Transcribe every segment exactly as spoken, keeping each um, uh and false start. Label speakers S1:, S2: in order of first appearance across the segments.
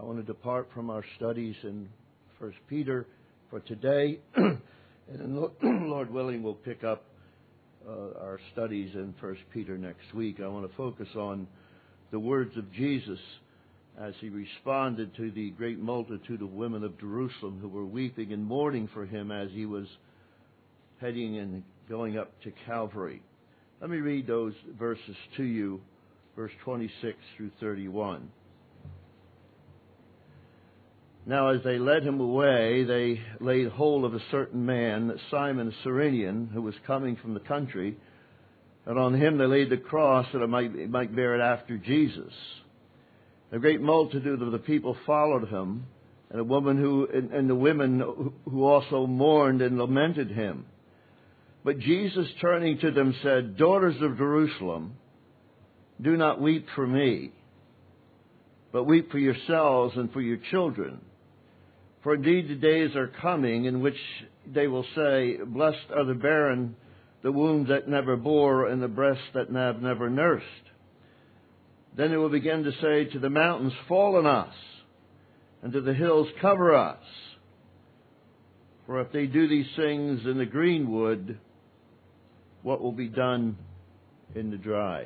S1: I want to depart from our studies in First Peter for today, and then, Lord willing, we'll pick up uh, our studies in First Peter next week. I want to focus on the words of Jesus as he responded to the great multitude of women of Jerusalem who were weeping and mourning for him as he was heading and going up to Calvary. Let me read those verses to you, verse twenty-six through thirty-one. Now as they led him away, they laid hold of a certain man, Simon a Cyrenian, who was coming from the country, and on him they laid the cross that it might, it might bear it after Jesus. A great multitude of the people followed him, and a woman who and, and the women who also mourned and lamented him. But Jesus, turning to them, said, "Daughters of Jerusalem, do not weep for me, but weep for yourselves and for your children. For indeed the days are coming in which they will say, Blessed are the barren, the wombs that never bore, and the breasts that have never nursed. Then they will begin to say to the mountains, Fall on us, and to the hills, Cover us. For if they do these things in the green wood, what will be done in the dry?"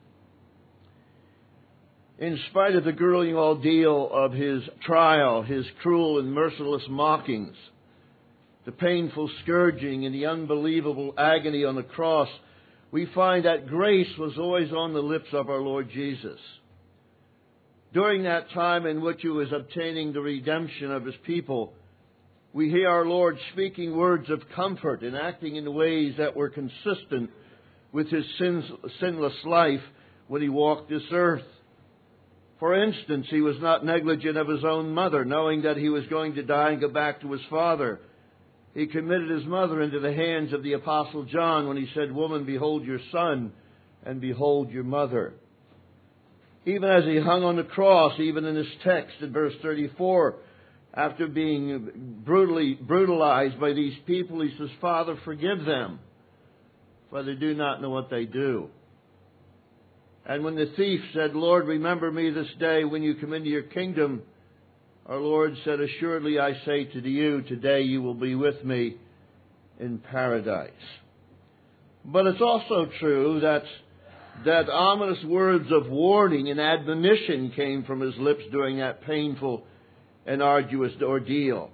S1: In spite of the grueling ordeal of his trial, his cruel and merciless mockings, the painful scourging and the unbelievable agony on the cross, we find that grace was always on the lips of our Lord Jesus. During that time in which he was obtaining the redemption of his people, we hear our Lord speaking words of comfort and acting in ways that were consistent with his sins, sinless life when he walked this earth. For instance, he was not negligent of his own mother, knowing that he was going to die and go back to his father. He committed his mother into the hands of the Apostle John when he said, "Woman, behold your son, and behold your mother." Even as he hung on the cross, even in this text in verse thirty-four, after being brutally brutalized by these people, he says, "Father, forgive them, for they do not know what they do." And when the thief said, "Lord, remember me this day when you come into your kingdom," our Lord said, "Assuredly I say to you, today you will be with me in paradise." But it's also true that that ominous words of warning and admonition came from his lips during that painful and arduous ordeal.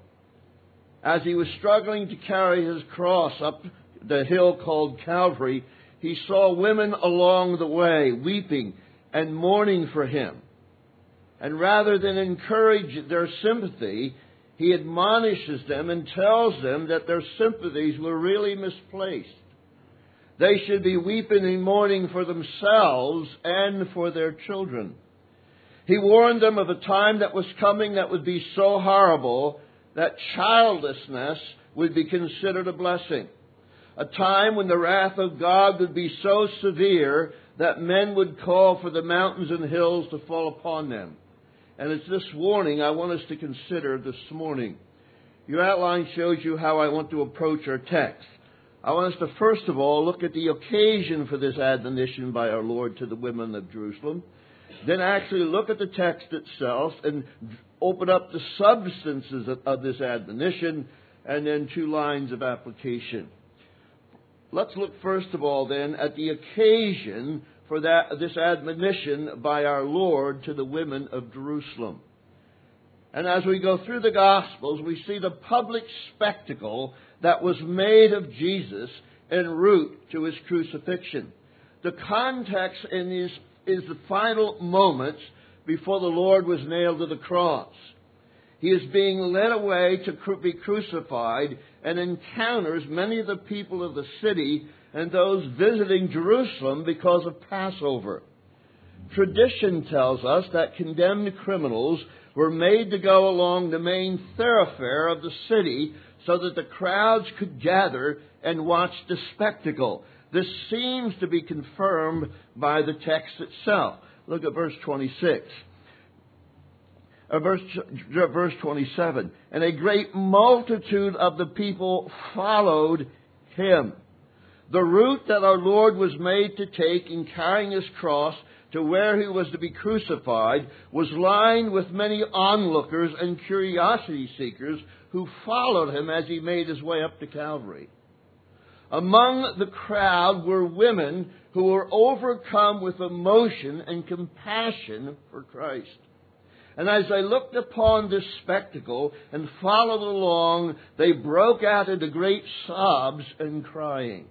S1: As he was struggling to carry his cross up the hill called Calvary, he saw women along the way weeping and mourning for him. And rather than encourage their sympathy, he admonishes them and tells them that their sympathies were really misplaced. They should be weeping and mourning for themselves and for their children. He warned them of a time that was coming that would be so horrible that childlessness would be considered a blessing. A time when the wrath of God would be so severe that men would call for the mountains and hills to fall upon them. And it's this warning I want us to consider this morning. Your outline shows you how I want to approach our text. I want us to first of all look at the occasion for this admonition by our Lord to the women of Jerusalem. Then actually look at the text itself and open up the substances of, of this admonition, and then two lines of application. Let's look first of all then at the occasion for that this admonition by our Lord to the women of Jerusalem. And as we go through the Gospels, we see the public spectacle that was made of Jesus en route to his crucifixion. The context in this is the final moments before the Lord was nailed to the cross. He is being led away to be crucified and encounters many of the people of the city and those visiting Jerusalem because of Passover. Tradition tells us that condemned criminals were made to go along the main thoroughfare of the city so that the crowds could gather and watch the spectacle. This seems to be confirmed by the text itself. Look at verse twenty-six. Uh, verse, verse twenty-seven. And a great multitude of the people followed him. The route that our Lord was made to take in carrying his cross to where he was to be crucified was lined with many onlookers and curiosity seekers who followed him as he made his way up to Calvary. Among the crowd were women who were overcome with emotion and compassion for Christ. And as they looked upon this spectacle and followed along, they broke out into great sobs and crying.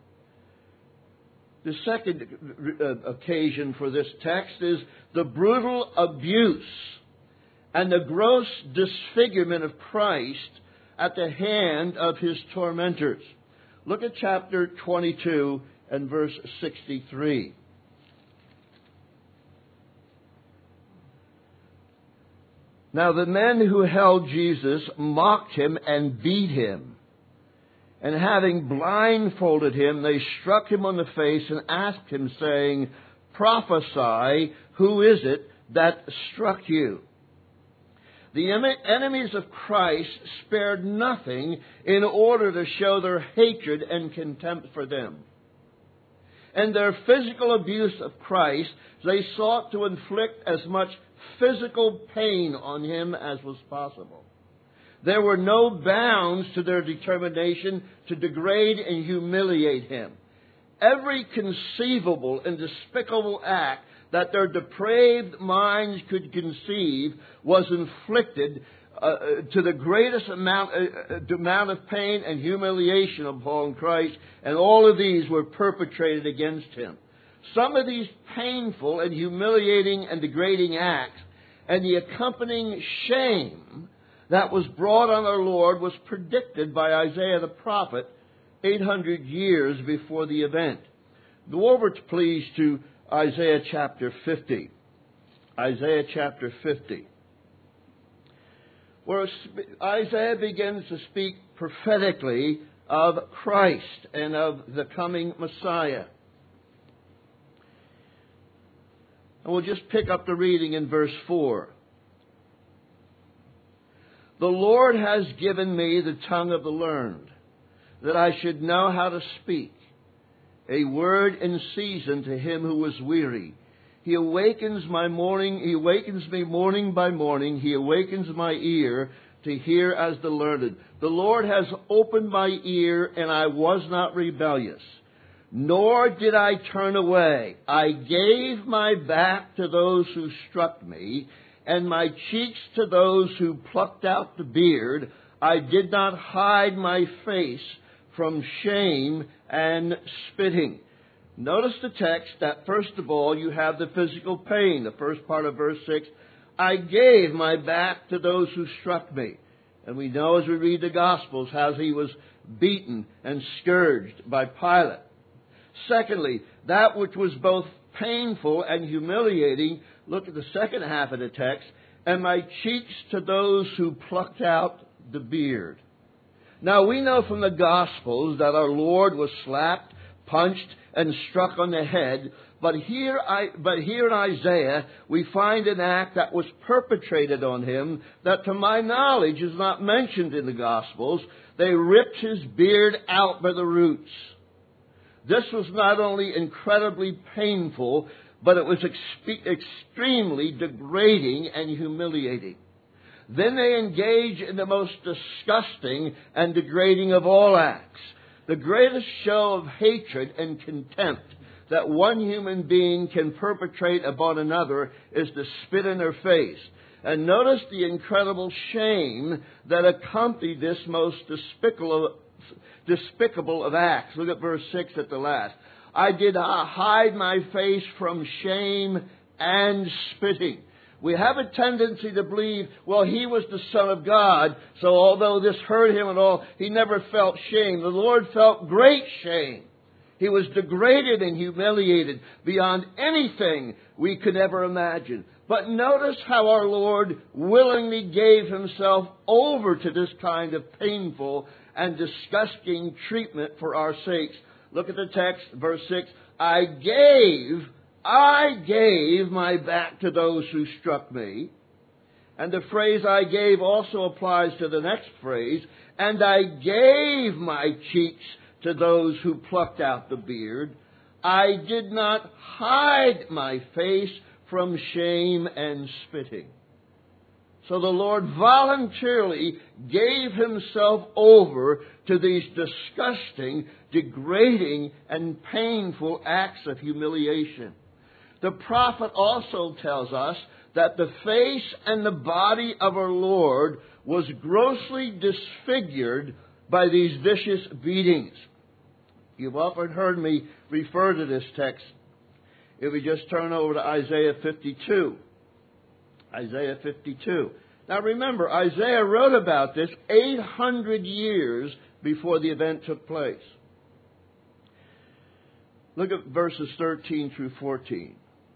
S1: The second occasion for this text is the brutal abuse and the gross disfigurement of Christ at the hand of his tormentors. Look at chapter twenty-two and verse sixty-three. Now the men who held Jesus mocked him and beat him. And having blindfolded him, they struck him on the face and asked him, saying, "Prophesy, who is it that struck you?" The enemies of Christ spared nothing in order to show their hatred and contempt for them. In their physical abuse of Christ, they sought to inflict as much physical pain on him as was possible. There were no bounds to their determination to degrade and humiliate him. Every conceivable and despicable act that their depraved minds could conceive was inflicted uh, to the greatest amount, uh, amount of pain and humiliation upon Christ, and all of these were perpetrated against him. Some of these painful and humiliating and degrading acts and the accompanying shame that was brought on our Lord was predicted by Isaiah the prophet eight hundred years before the event. Go over, to, please, to Isaiah chapter fifty. Isaiah chapter fifty. Where Isaiah begins to speak prophetically of Christ and of the coming Messiah. And we'll just pick up the reading in verse four. The Lord has given me the tongue of the learned, that I should know how to speak a word in season to him who is weary. He awakens my morning, he awakens me morning by morning, he awakens my ear to hear as the learned. The Lord has opened my ear, and I was not rebellious, nor did I turn away. I gave my back to those who struck me, and my cheeks to those who plucked out the beard. I did not hide my face from shame and spitting. Notice the text that first of all you have the physical pain. The first part of verse six, I gave my back to those who struck me. And we know as we read the Gospels how he was beaten and scourged by Pilate. Secondly, that which was both painful and humiliating, look at the second half of the text, and my cheeks to those who plucked out the beard. Now we know from the Gospels that our Lord was slapped, punched, and struck on the head, but here, I, but here in Isaiah we find an act that was perpetrated on him that to my knowledge is not mentioned in the Gospels. They ripped his beard out by the roots. This was not only incredibly painful, but it was expe- extremely degrading and humiliating. Then they engage in the most disgusting and degrading of all acts. The greatest show of hatred and contempt that one human being can perpetrate upon another is to spit in their face. And notice the incredible shame that accompanied this most despicable, despicable of acts. Look at verse six at the last. I did hide my face from shame and spitting. We have a tendency to believe, well, he was the Son of God, so although this hurt him at all, he never felt shame. The Lord felt great shame. He was degraded and humiliated beyond anything we could ever imagine. But notice how our Lord willingly gave himself over to this kind of painful and disgusting treatment for our sakes. Look at the text, verse six. I gave, I gave my back to those who struck me. And the phrase I gave also applies to the next phrase. And I gave my cheeks to those who plucked out the beard. I did not hide my face from shame and spitting. So the Lord voluntarily gave himself over to these disgusting, degrading, and painful acts of humiliation. The prophet also tells us that the face and the body of our Lord was grossly disfigured by these vicious beatings. You've often heard me refer to this text. If we just turn over to Isaiah fifty-two. Isaiah fifty-two. Now remember, Isaiah wrote about this eight hundred years before the event took place. Look at verses thirteen through fourteen.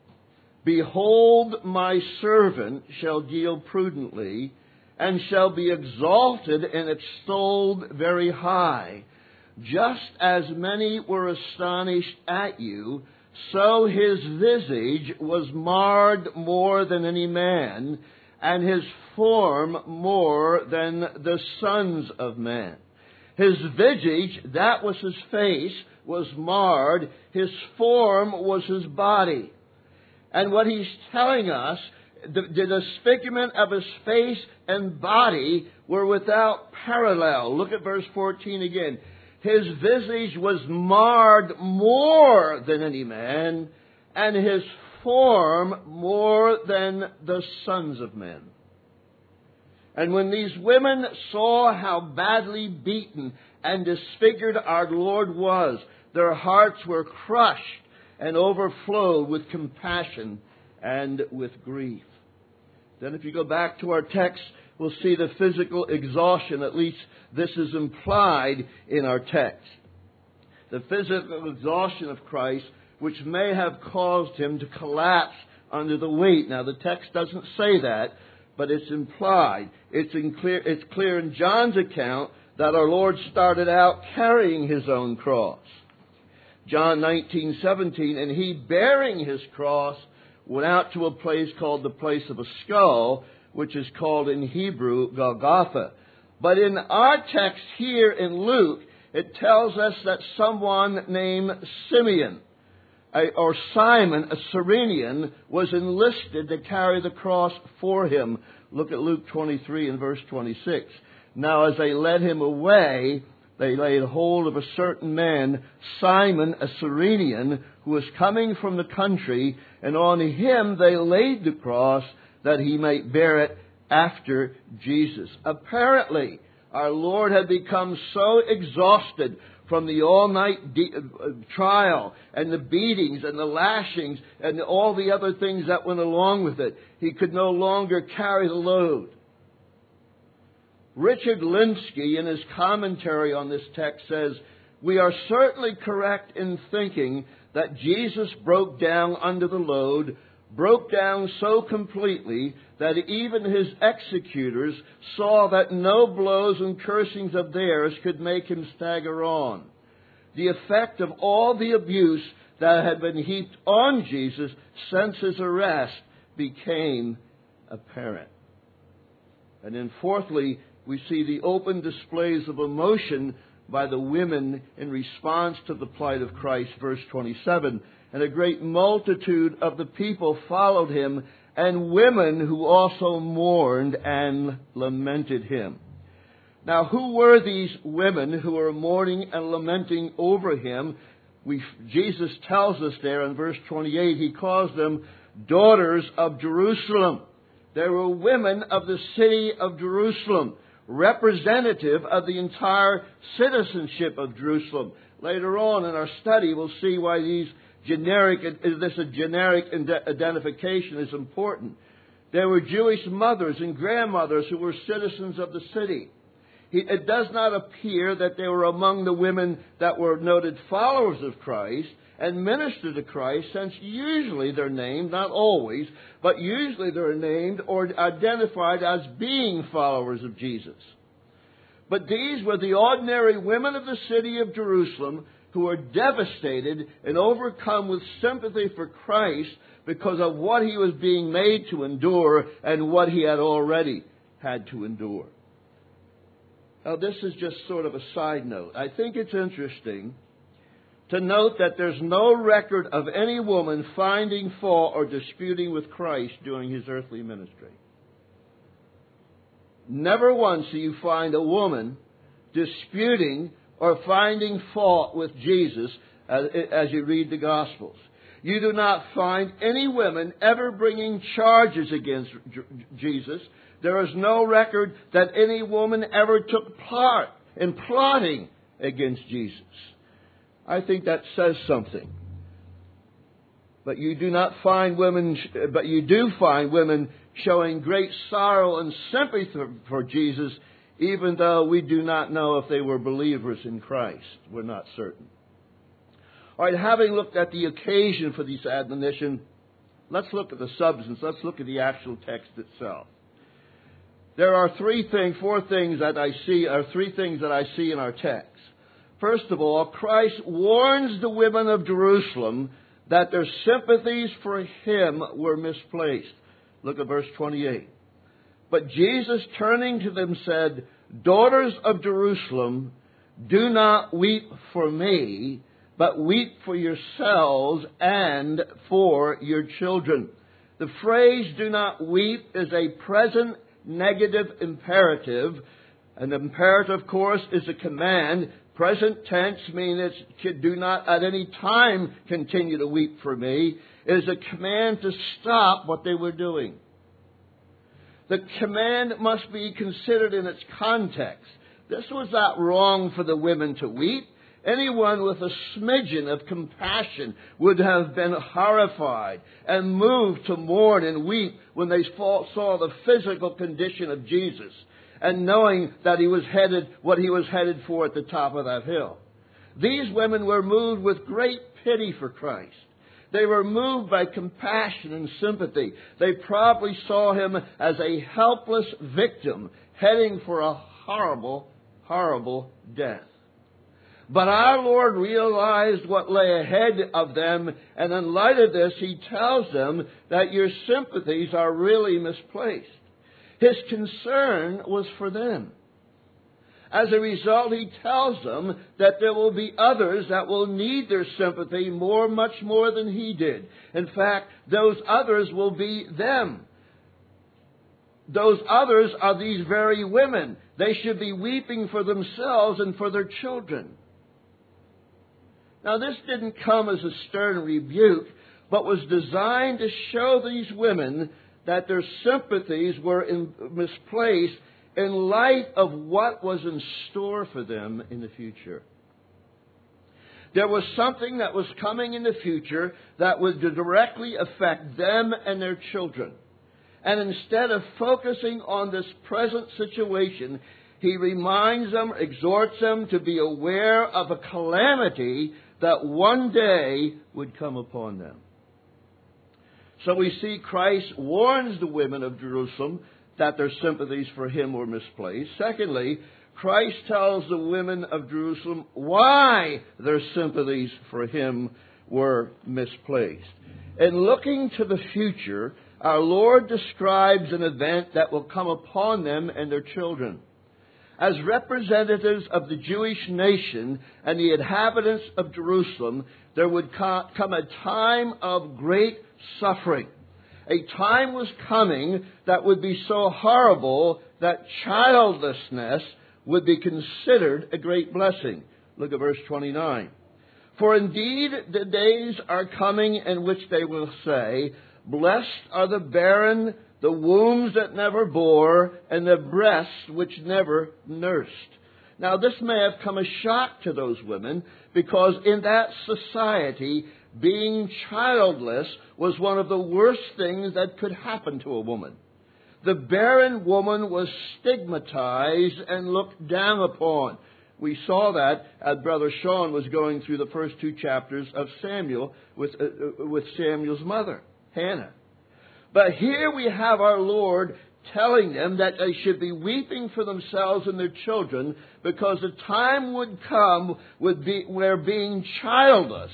S1: Behold, my servant shall deal prudently, and shall be exalted and extolled very high. Just as many were astonished at you, so his visage was marred more than any man, and his form more than the sons of men. His visage, that was his face, was marred. His form was his body. And what he's telling us, the, the disfigurement of his face and body were without parallel. Look at verse fourteen again. His visage was marred more than any man, and his form more than the sons of men. And when these women saw how badly beaten and disfigured our Lord was, their hearts were crushed and overflowed with compassion and with grief. Then if you go back to our text, we'll see the physical exhaustion. At least this is implied in our text. The physical exhaustion of Christ, which may have caused him to collapse under the weight. Now the text doesn't say that, but it's implied. It's, in clear, it's clear in John's account that our Lord started out carrying his own cross. John nineteen seventeen, and he, bearing his cross, went out to a place called the place of a skull, which is called in Hebrew Golgotha. But in our text here in Luke, it tells us that someone named Simeon, or Simon, a Cyrenian, was enlisted to carry the cross for him. Look at Luke twenty-three and verse twenty-six. Now as they led him away, they laid hold of a certain man, Simon, a Cyrenian, who was coming from the country, and on him they laid the cross that he might bear it after Jesus. Apparently, our Lord had become so exhausted from the all-night de- uh, trial and the beatings and the lashings and all the other things that went along with it, he could no longer carry the load. Richard Linsky, in his commentary on this text, says, we are certainly correct in thinking that Jesus broke down under the load, broke down so completely that even his executors saw that no blows and cursings of theirs could make him stagger on. The effect of all the abuse that had been heaped on Jesus since his arrest became apparent. And then fourthly, we see the open displays of emotion by the women in response to the plight of Christ, verse twenty-seven. And a great multitude of the people followed him, and women who also mourned and lamented him. Now, who were these women who were mourning and lamenting over him? We, Jesus tells us there in verse twenty-eight, he calls them daughters of Jerusalem. They were women of the city of Jerusalem, representative of the entire citizenship of Jerusalem. Later on in our study, we'll see why these generic, this a generic identification is important. There were Jewish mothers and grandmothers who were citizens of the city. It does not appear that they were among the women that were noted followers of Christ and ministered to Christ, since usually they're named, not always, but usually they're named or identified as being followers of Jesus. But these were the ordinary women of the city of Jerusalem who were devastated and overcome with sympathy for Christ because of what he was being made to endure and what he had already had to endure. Now, this is just sort of a side note. I think it's interesting to note that there's no record of any woman finding fault or disputing with Christ during his earthly ministry. Never once do you find a woman disputing or finding fault with Jesus as, as you read the Gospels. You do not find any women ever bringing charges against Jesus. There is no record that any woman ever took part in plotting against Jesus. I think that says something. But you do not find women, but you do find women showing great sorrow and sympathy for Jesus, even though we do not know if they were believers in Christ. We're not certain. All right, having looked at the occasion for this admonition, let's look at the substance. Let's look at the actual text itself. There are three things, four things that I see, or three things that I see in our text. First of all, Christ warns the women of Jerusalem that their sympathies for him were misplaced. Look at verse twenty-eight. But Jesus, turning to them, said, "Daughters of Jerusalem, do not weep for me, but weep for yourselves and for your children." The phrase "do not weep" is a present negative imperative. An imperative, of course, is a command. Present tense means it do not at any time continue to weep for me. It is a command to stop what they were doing. The command must be considered in its context. This was not wrong for the women to weep. Anyone with a smidgen of compassion would have been horrified and moved to mourn and weep when they saw the physical condition of Jesus, and knowing that he was headed, what he was headed for at the top of that hill. These women were moved with great pity for Christ. They were moved by compassion and sympathy. They probably saw him as a helpless victim heading for a horrible, horrible death. But our Lord realized what lay ahead of them, and in light of this, he tells them that your sympathies are really misplaced. His concern was for them. As a result, he tells them that there will be others that will need their sympathy more, much more than he did. In fact, those others will be them. Those others are these very women. They should be weeping for themselves and for their children. Now, this didn't come as a stern rebuke, but was designed to show these women that their sympathies were in, misplaced in light of what was in store for them in the future. There was something that was coming in the future that would directly affect them and their children. And instead of focusing on this present situation, he reminds them, exhorts them to be aware of a calamity that one day would come upon them. So we see Christ warns the women of Jerusalem that their sympathies for him were misplaced. Secondly, Christ tells the women of Jerusalem why their sympathies for him were misplaced. In looking to the future, our Lord describes an event that will come upon them and their children. As representatives of the Jewish nation and the inhabitants of Jerusalem, there would come a time of great suffering. A time was coming that would be so horrible that childlessness would be considered a great blessing. Look at verse twenty-nine. For indeed the days are coming in which they will say, "Blessed are the barren, the wombs that never bore, and the breasts which never nursed." Now, this may have come as shock to those women, because in that society, being childless was one of the worst things that could happen to a woman. The barren woman was stigmatized and looked down upon. We saw that as Brother Sean was going through the first two chapters of Samuel with, uh, with Samuel's mother, Hannah. But here we have our Lord telling them that they should be weeping for themselves and their children, because the time would come would be, where being childless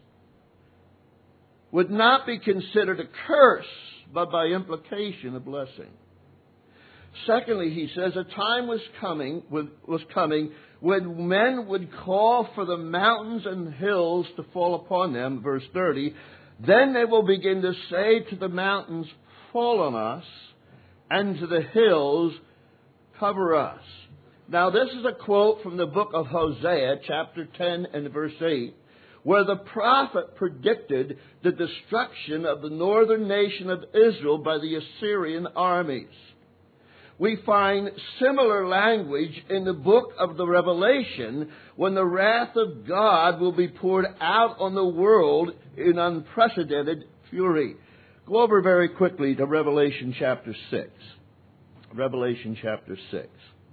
S1: would not be considered a curse, but by implication a blessing. Secondly, he says, a time was coming, was coming when men would call for the mountains and hills to fall upon them, verse thirty. Then they will begin to say to the mountains, fall on us, and to the hills, cover us. Now, this is a quote from the book of Hosea, chapter ten and verse eight, where the prophet predicted the destruction of the northern nation of Israel by the Assyrian armies. We find similar language in the book of the Revelation, when the wrath of God will be poured out on the world in unprecedented fury. Go over very quickly to Revelation chapter six. Revelation chapter six.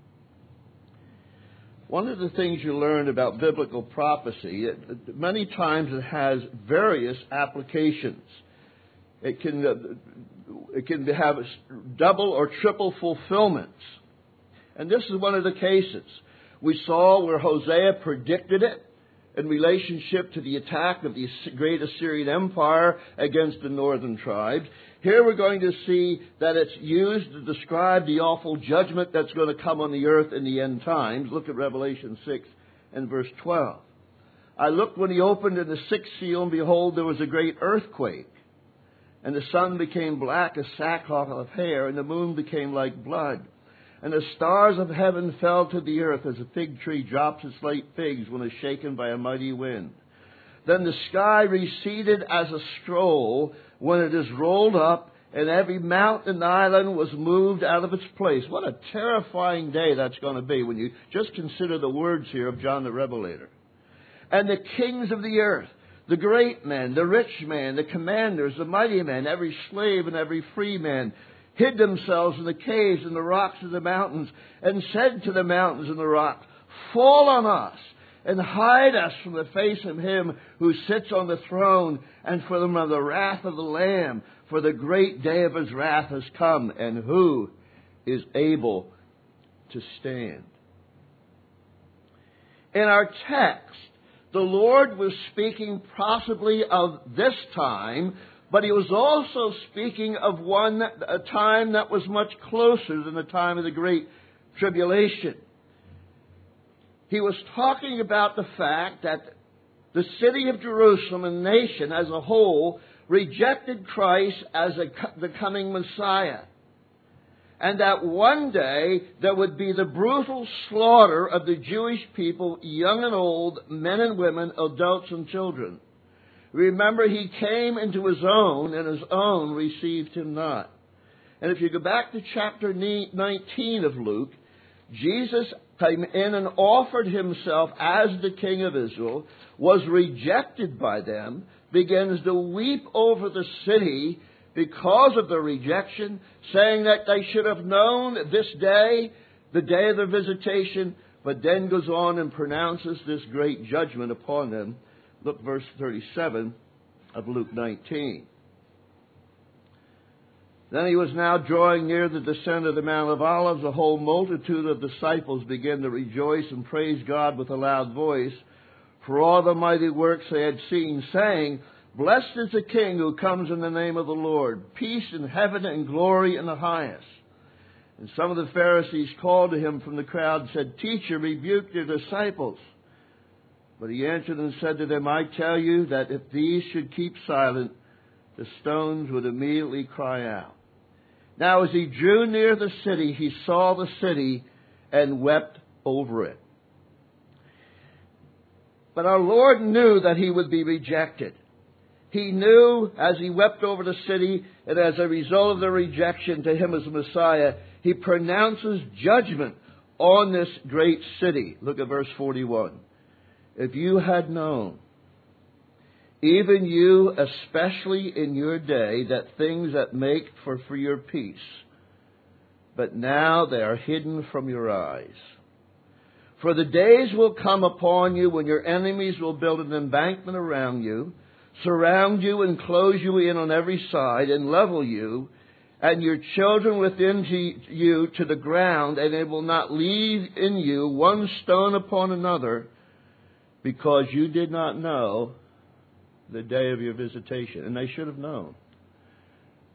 S1: One of the things you learn about biblical prophecy, it, many times it has various applications. It can, uh, it can have double or triple fulfillments. And this is one of the cases. We saw where Hosea predicted it in relationship to the attack of the great Assyrian Empire against the northern tribes. Here we're going to see that it's used to describe the awful judgment that's going to come on the earth in the end times. Look at Revelation six and verse twelve. I looked when he opened in the sixth seal, and behold, there was a great earthquake. And the sun became black as sackcloth of hair, and the moon became like blood. And the stars of heaven fell to the earth as a fig tree drops its late figs when it's shaken by a mighty wind. Then the sky receded as a scroll when it is rolled up, and every mountain and island was moved out of its place. What a terrifying day that's going to be when you just consider the words here of John the Revelator. And the kings of the earth, the great men, the rich men, the commanders, the mighty men, every slave and every free man, hid themselves in the caves and the rocks of the mountains, and said to the mountains and the rocks, fall on us, and hide us from the face of him who sits on the throne, and from the wrath of the Lamb. For the great day of his wrath has come, and who is able to stand? In our text, the Lord was speaking possibly of this time, but he was also speaking of one, a time that was much closer than the time of the Great Tribulation. He was talking about the fact that the city of Jerusalem and the nation as a whole rejected Christ as a, the coming Messiah. And that one day there would be the brutal slaughter of the Jewish people, young and old, men and women, adults and children. Remember, he came into his own, and his own received him not. And if you go back to chapter nineteen of Luke, Jesus came in and offered himself as the King of Israel, was rejected by them, begins to weep over the city because of the rejection, saying that they should have known this day, the day of their visitation, but then goes on and pronounces this great judgment upon them. Look, verse thirty-seven of Luke nineteen. Then he was now drawing near the descent of the Mount of Olives. The whole multitude of disciples began to rejoice and praise God with a loud voice for all the mighty works they had seen, saying, blessed is the King who comes in the name of the Lord, peace in heaven and glory in the highest. And some of the Pharisees called to him from the crowd and said, Teacher, rebuke your disciples. But he answered and said to them, I tell you that if these should keep silent, the stones would immediately cry out. Now as he drew near the city, he saw the city and wept over it. But our Lord knew that he would be rejected. He knew as he wept over the city, and as a result of the rejection to him as Messiah, he pronounces judgment on this great city. Look at verse forty-one. If you had known, even you, especially in your day, that things that make for, for your peace, but now they are hidden from your eyes. For the days will come upon you when your enemies will build an embankment around you, surround you and close you in on every side, and level you, and your children within to you to the ground, and they will not leave in you one stone upon another, because you did not know the day of your visitation. And they should have known.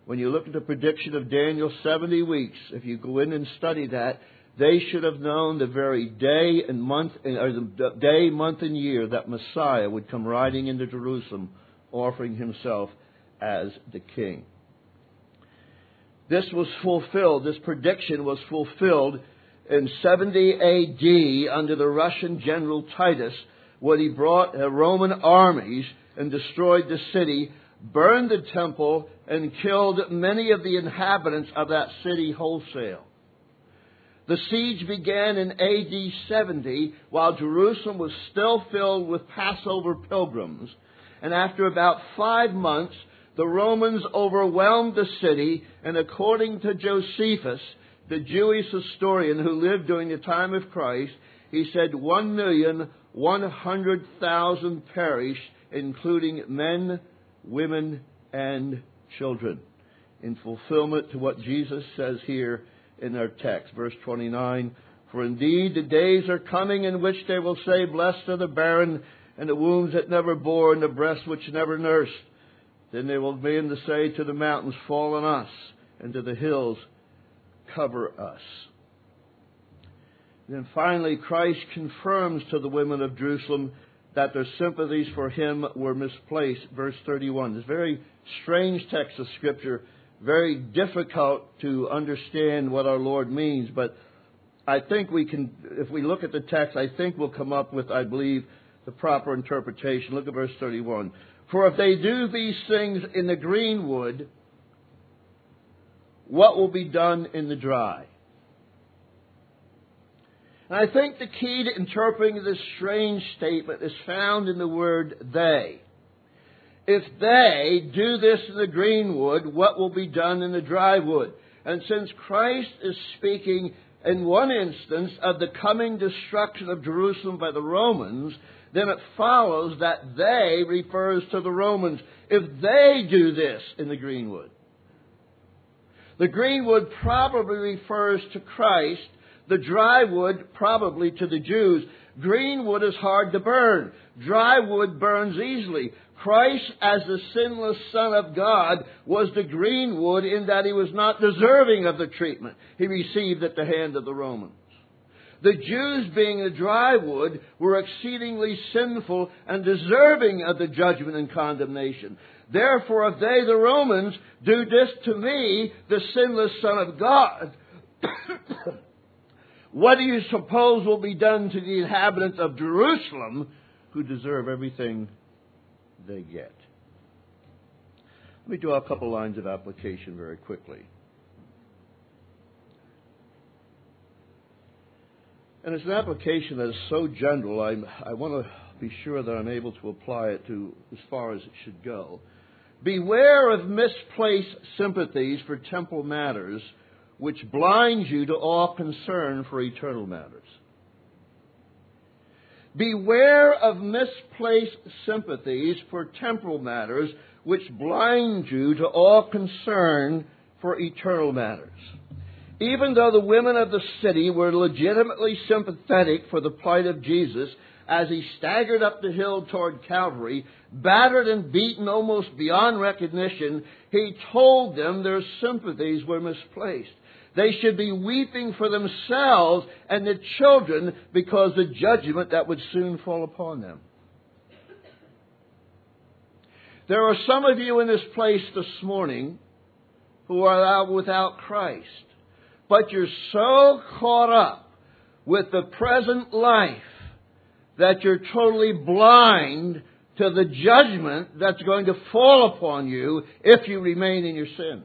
S1: When you look at the prediction of Daniel, seventy weeks, if you go in and study that, they should have known the very day and month, or the day, month, and year that Messiah would come riding into Jerusalem, offering himself as the king. This was fulfilled, this prediction was fulfilled in seventy A D under the Russian general Titus, when he brought Roman armies and destroyed the city, burned the temple, and killed many of the inhabitants of that city wholesale. The siege began in A D seventy, while Jerusalem was still filled with Passover pilgrims. And after about five months, the Romans overwhelmed the city, and according to Josephus, the Jewish historian who lived during the time of Christ, he said one million one hundred thousand perished, including men, women, and children, in fulfillment to what Jesus says here in our text. Verse twenty-nine, for indeed the days are coming in which they will say, blessed are the barren, and the wombs that never bore, and the breasts which never nursed. Then they will begin to say to the mountains, fall on us, and to the hills, cover us. Then finally, Christ confirms to the women of Jerusalem that their sympathies for him were misplaced. Verse thirty-one. This very strange text of Scripture, very difficult to understand what our Lord means. But I think we can, if we look at the text, I think we'll come up with, I believe, the proper interpretation. Look at verse thirty-one. For if they do these things in the green wood, what will be done in the dry? And I think the key to interpreting this strange statement is found in the word they. If they do this in the green wood, what will be done in the dry wood? And since Christ is speaking in one instance of the coming destruction of Jerusalem by the Romans, then it follows that they refers to the Romans. If they do this in the green wood. The green wood probably refers to Christ. The dry wood probably to the Jews. Green wood is hard to burn. Dry wood burns easily. Christ, as the sinless Son of God, was the green wood in that he was not deserving of the treatment he received at the hand of the Romans. The Jews, being the dry wood, were exceedingly sinful and deserving of the judgment and condemnation. Therefore, if they, the Romans, do this to me, the sinless Son of God, what do you suppose will be done to the inhabitants of Jerusalem, who deserve everything they get? Let me draw a couple lines of application very quickly. And it's an application that is so general, I, I want to be sure that I'm able to apply it to as far as it should go. Beware of misplaced sympathies for temporal matters, which blinds you to all concern for eternal matters. Beware of misplaced sympathies for temporal matters, which blind you to all concern for eternal matters. Even though the women of the city were legitimately sympathetic for the plight of Jesus as he staggered up the hill toward Calvary, battered and beaten almost beyond recognition, he told them their sympathies were misplaced. They should be weeping for themselves and the children because of the judgment that would soon fall upon them. There are some of you in this place this morning who are out without Christ. But you're so caught up with the present life that you're totally blind to the judgment that's going to fall upon you if you remain in your sin.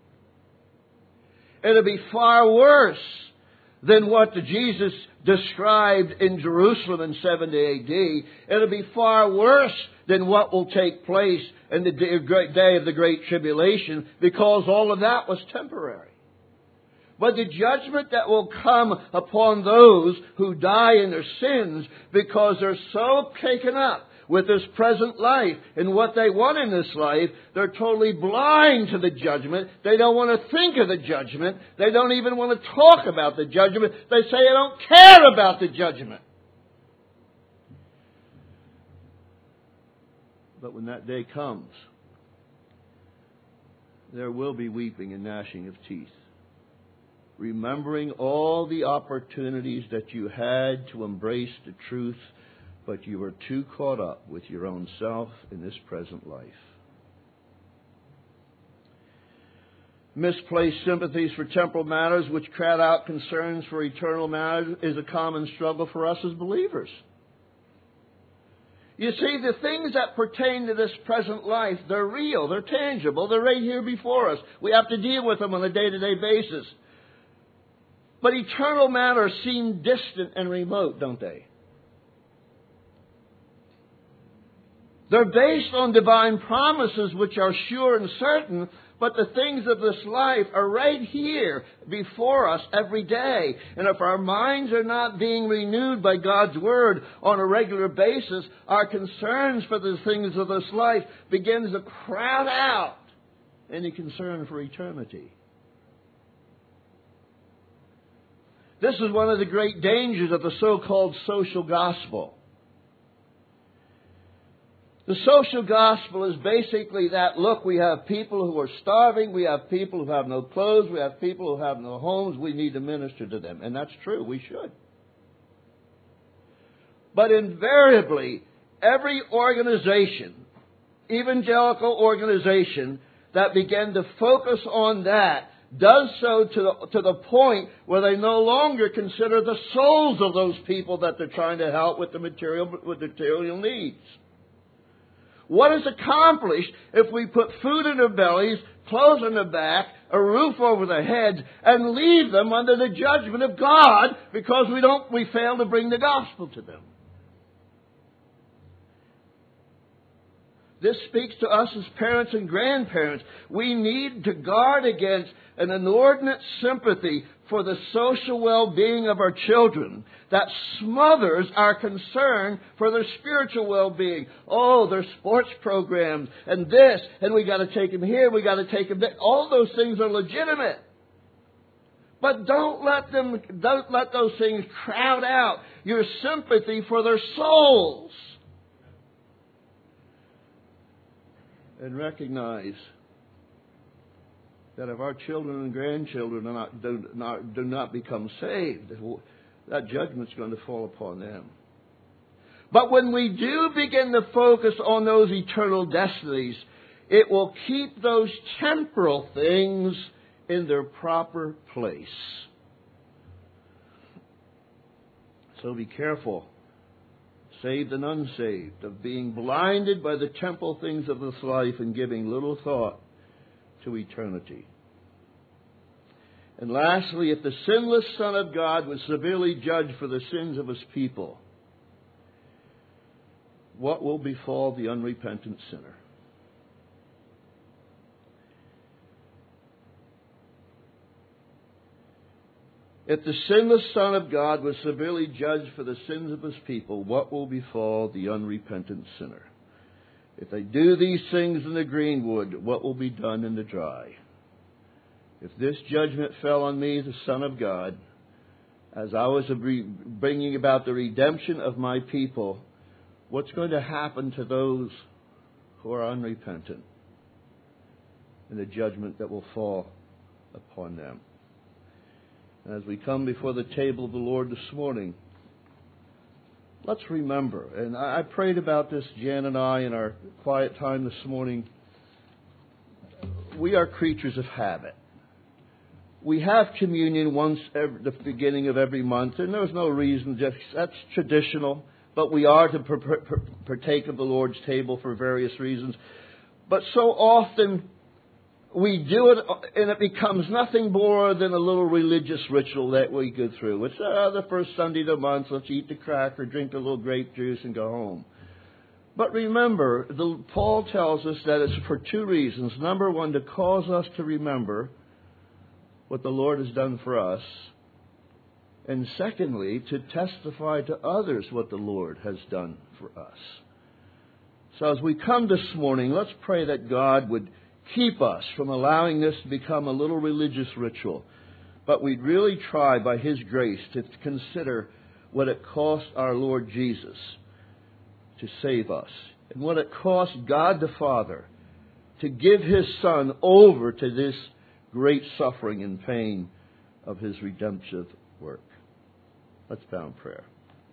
S1: It'll be far worse than what Jesus described in Jerusalem in seventy A D. It'll be far worse than what will take place in the day of the Great Tribulation, because all of that was temporary. But the judgment that will come upon those who die in their sins because they're so taken up with this present life and what they want in this life, they're totally blind to the judgment. They don't want to think of the judgment. They don't even want to talk about the judgment. They say, I don't care about the judgment. But when that day comes, there will be weeping and gnashing of teeth. Remembering all the opportunities that you had to embrace the truth, but you were too caught up with your own self in this present life. Misplaced sympathies for temporal matters which crowd out concerns for eternal matters is a common struggle for us as believers. You see, the things that pertain to this present life, they're real, they're tangible, they're right here before us. We have to deal with them on a day-to-day basis. But eternal matters seem distant and remote, don't they? They're based on divine promises which are sure and certain, but the things of this life are right here before us every day. And if our minds are not being renewed by God's Word on a regular basis, our concerns for the things of this life begins to crowd out any concern for eternity. This is one of the great dangers of the so-called social gospel. The social gospel is basically that, look, we have people who are starving, we have people who have no clothes, we have people who have no homes, we need to minister to them. And that's true, we should. But invariably, every organization, evangelical organization, that began to focus on that does so to the, to the point where they no longer consider the souls of those people that they're trying to help with the material, with material needs. What is accomplished if we put food in their bellies, clothes on their back, a roof over their heads, and leave them under the judgment of God because we don't, we fail to bring the gospel to them? This speaks to us as parents and grandparents. We need to guard against an inordinate sympathy for the social well-being of our children that smothers our concern for their spiritual well-being. Oh, their sports programs and this, and we got to take them here, we got to take them there. All those things are legitimate. But don't let them, don't let those things crowd out your sympathy for their souls. And recognize that if our children and grandchildren are not, do, not, do not become saved, that judgment's going to fall upon them. But when we do begin to focus on those eternal destinies, it will keep those temporal things in their proper place. So be careful, saved and unsaved, of being blinded by the temporal things of this life and giving little thought to eternity. And lastly, if the sinless Son of God was severely judged for the sins of His people, what will befall the unrepentant sinner? If the sinless Son of God was severely judged for the sins of His people, what will befall the unrepentant sinner? If they do these things in the greenwood, what will be done in the dry? If this judgment fell on me, the Son of God, as I was bringing about the redemption of my people, what's going to happen to those who are unrepentant and the judgment that will fall upon them? As we come before the table of the Lord this morning, let's remember, and I prayed about this, Jan and I, in our quiet time this morning. We are creatures of habit. We have communion once at the beginning of every month, and there's no reason, just that's traditional, but we are to partake of the Lord's table for various reasons. But so often we do it, and it becomes nothing more than a little religious ritual that we go through. It's uh, the first Sunday of the month, let's eat the cracker, drink a little grape juice, and go home. But remember, the, Paul tells us that it's for two reasons. Number one, to cause us to remember what the Lord has done for us. And secondly, to testify to others what the Lord has done for us. So as we come this morning, let's pray that God would keep us from allowing this to become a little religious ritual. But we'd really try by His grace to consider what it cost our Lord Jesus to save us. And what it cost God the Father to give His Son over to this great suffering and pain of His redemptive work. Let's bow in prayer.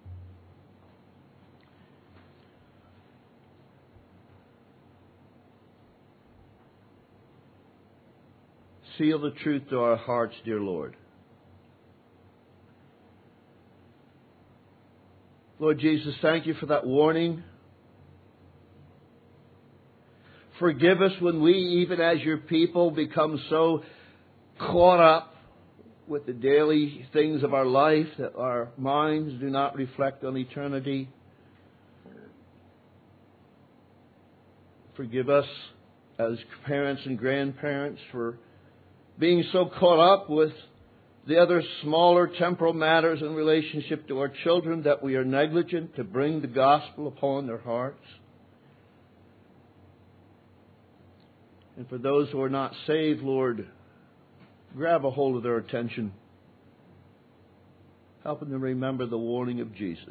S1: Seal the truth to our hearts, dear Lord. Lord Jesus, thank You for that warning. Forgive us when we, even as Your people, become so caught up with the daily things of our life that our minds do not reflect on eternity. Forgive us as parents and grandparents for being so caught up with the other smaller temporal matters in relationship to our children that we are negligent to bring the gospel upon their hearts. And for those who are not saved, Lord, grab a hold of their attention, helping them remember the warning of Jesus.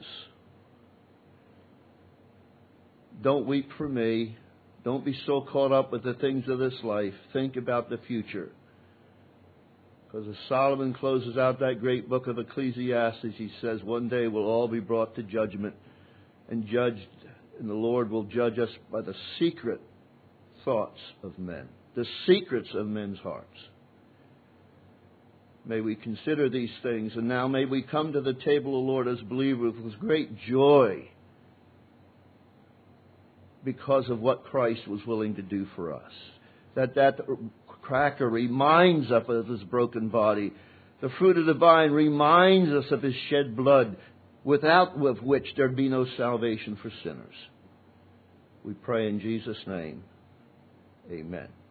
S1: Don't weep for me. Don't be so caught up with the things of this life. Think about the future. Because as Solomon closes out that great book of Ecclesiastes, he says, one day we'll all be brought to judgment and judged, and the Lord will judge us by the secret thoughts of men, the secrets of men's hearts. May we consider these things, and now may we come to the table of the Lord as believers with great joy because of what Christ was willing to do for us. That that cracker reminds us of His broken body. The fruit of the vine reminds us of His shed blood, without with which there'd be no salvation for sinners. We pray in Jesus' name. Amen.